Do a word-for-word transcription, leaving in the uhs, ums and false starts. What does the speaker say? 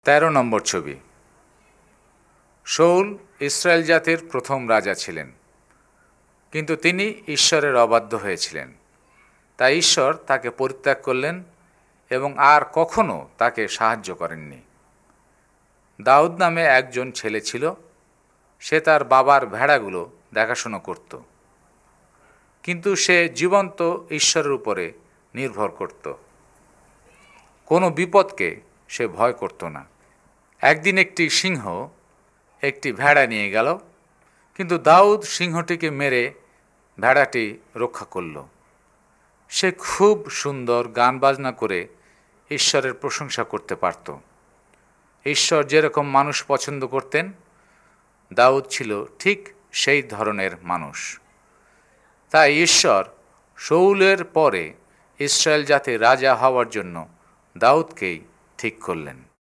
তেরো নম্বর ছবি। শাউল ইসরায়েল জাতির প্রথম রাজা ছিলেন, কিন্তু তিনি ঈশ্বরের অবাধ্য হয়েছিলেন। তাই ঈশ্বর তাকে পরিত্যাগ করলেন এবং আর কখনো তাকে সাহায্য করেননি। দাউদ নামে একজন ছেলে ছিল। সে তার বাবার ভেড়াগুলো দেখাশোনা করত, কিন্তু সে জীবন্ত ঈশ্বরের উপরে নির্ভর করত। কোনো বিপদকে সে ভয় করত না। একদিন একটি সিংহ একটি ভেড়া নিয়ে গেল, কিন্তু দাউদ সিংহটিকে মেরে ভেড়াটি রক্ষা করল। সে খুব সুন্দর গান বাজনা করে ঈশ্বরের প্রশংসা করতে পারত। ঈশ্বর যেরকম মানুষ পছন্দ করতেন, দাউদ ছিল ঠিক সেই ধরনের মানুষ। তাই ঈশ্বর শাউলের পরে ইসরায়েল জাতির রাজা হওয়ার জন্য দাউদকেই ঠিক করলেন।